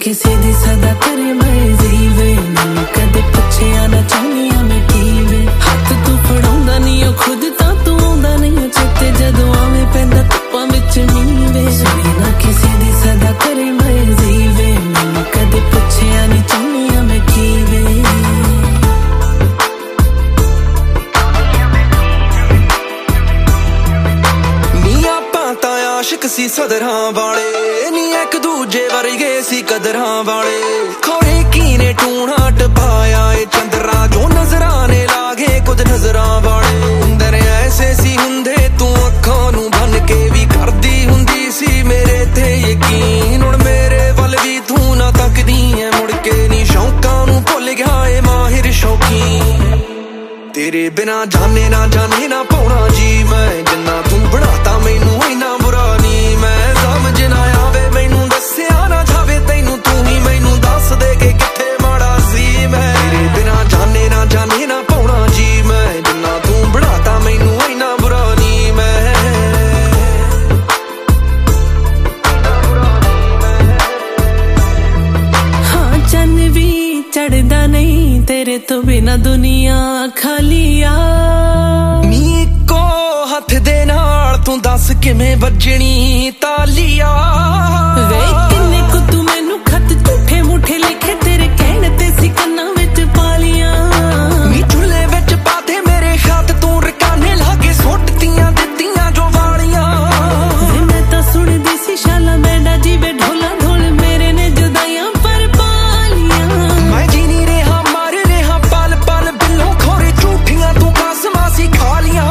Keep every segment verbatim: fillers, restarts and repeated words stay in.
किसी दी सदा करे मैं जीवे, मैनू कदे पुछया ना चाहनिया मैं कीवे। हाथ तू फड़ाउंदा नहीं ओ खुद तां तू आउंदा नहीं चेते, जदों आवें पैंदा धुप्पां विच नीवे। सुनी ना किसी दी सदा करे मैं जीवे, मैनू कदे पुछया नहीं चाहनिया मैं कीवे। आशिक सी सदरां वाले नी एक दूजे वर्गे सी कदरां वाले, खोरे कीने टूणा टपाया ए चंदरा जो नजराने लागे कुछ नजरां वाले। अंदर ऐसे सी हुंदे तू अखां नू बन के भी करदी हुंदी सी मेरे ते यकीन। हुण मेरे वल भी तू ना तकदी ऐ मुड़ के नी, शौकां नू भुल गया ए माहिर शौकीन। तेरे बिना जाने ना जाने ना पाउणा जी मैं, जिन्ना तू बनाता मैनू इना बुरा नी मैं। समझ ना आवे मैनू दस्सिया ना जावे तैनू, तू ही मैनू दस दे के किथे माड़ा सी मैं। तेरे बिना जाने ना जाने ना पाउणा जी मैं, जिन्ना तू बनाता मैनू इना बुरा नी मैं। हाँ चन भी चढ़दा नहीं तेरे तो बिना दुनिया खालिया। नी को हथ दे नाल तू दस किवें बजनी तालिया। वे किन्ने को तू मैनू खत झूठे मूठे लिखे तेरे कहने ते सी कन्ना विच पालिया। नी चुल्हे विच पाते मेरे खत तू रकाने लागे सुटतियां दित्तियां जो वालियां। वे मैं तां सुणदी सी शाला मैंडा जीवे ढोला ढोल मेरे ने जुदाइयां पर पालियां। मैं जी नहीं रहा मर रहा पल पल बिल्लों खोरे झूठियां तू कसमां सी खा लियां।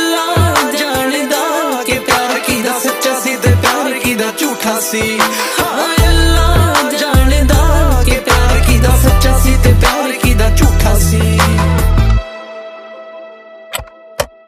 झूठा सी।